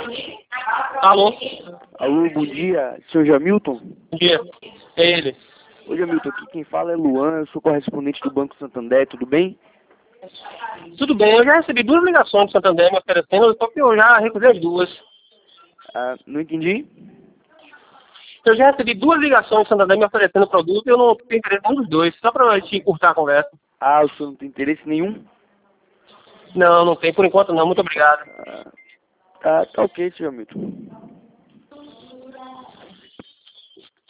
Alô? Alô, bom dia, senhor Jamilton? Bom dia. É ele. Oi, Jamilton, aqui quem fala é Luan, eu sou correspondente do Banco Santander, tudo bem? Tudo bem, eu já recebi 2 ligações do Santander me oferecendo, só que eu já recusei as 2. Ah, não entendi? Eu já recebi 2 ligações do Santander me oferecendo produto e eu não tenho interesse em nenhum dos 2, só pra gente encurtar a conversa. Ah, o senhor não tem interesse nenhum? Não, não tem, por enquanto não, muito obrigado. Ah, tá ok, senhor Jamilton.